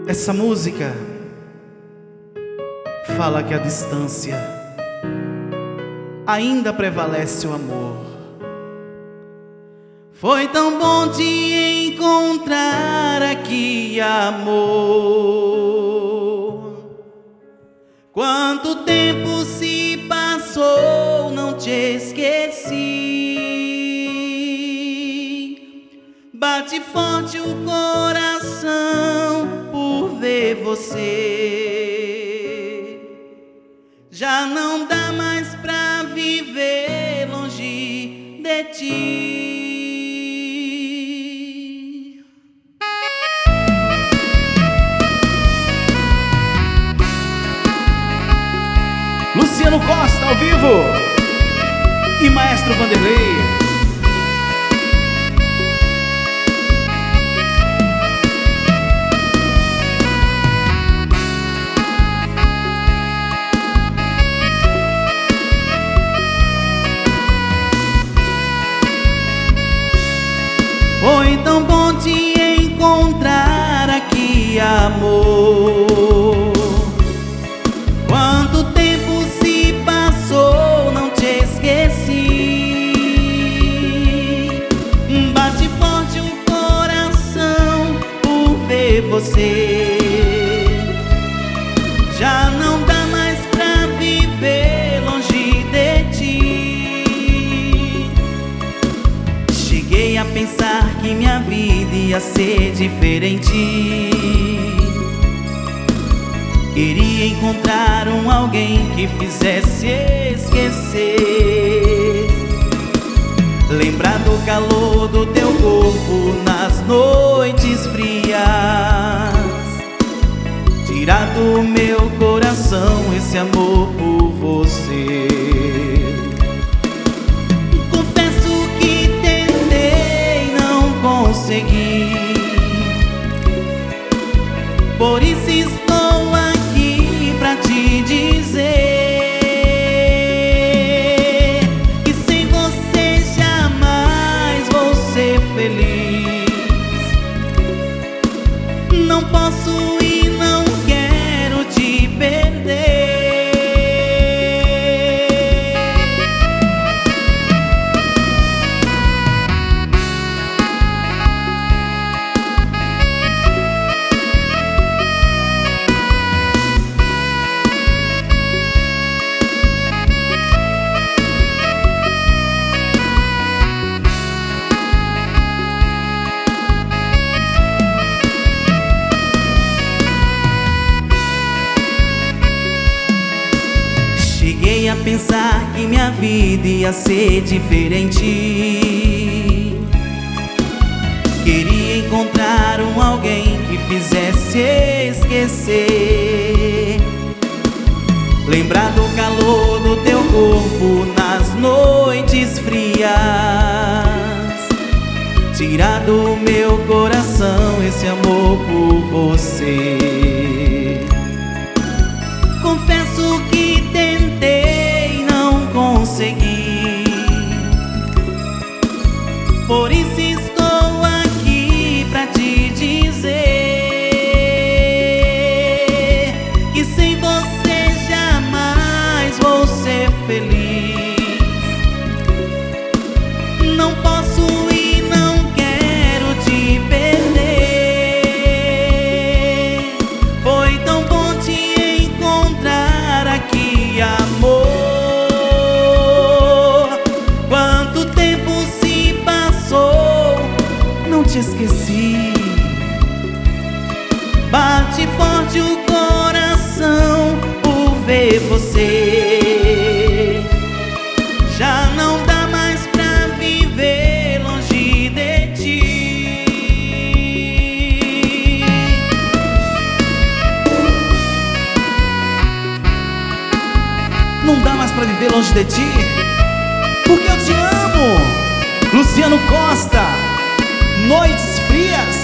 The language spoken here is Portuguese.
Essa música fala que a distância ainda prevalece o amor. Foi tão bom te encontrar aqui, amor. Quanto tempo se passou, não te esqueci. Bate forte o coração por ver você. Já não dá mais pra viver longe de ti. Luciano Costa ao vivo e Maestro Vanderlei. Foi tão bom te encontrar aqui, amor. Quanto tempo se passou, não te esqueci. Bate forte o coração por ver você. Já não dá mais pra viver longe de ti. Cheguei a pensar que minha vida ia ser diferente. Queria encontrar alguém que fizesse esquecer. Lembrar do calor do teu corpo nas noites frias. Tirar do meu coração esse amor por você. Confesso que tentei, não consegui. Por isso estou aqui pra te dizer que sem você jamais vou ser feliz. Não posso e não quero te perder. Cheguei a pensar que minha vida ia ser diferente. Queria encontrar alguém que fizesse esquecer. Lembrar do calor do teu corpo nas noites frias. Tirar do meu coração esse amor por você. Confesso que tentei, não consegui. Por isso estou aqui pra te dizer que sem você jamais vou ser feliz. Não posso e não quero te perder. Foi tão bom te encontrar aqui, amor. Quanto tempo se passou, não te esqueci. Bate forte o coração por ver você. Já não dá mais pra viver longe de ti. Não dá mais pra viver longe de ti, porque eu te amo. Luciano Costa, Noites Frias.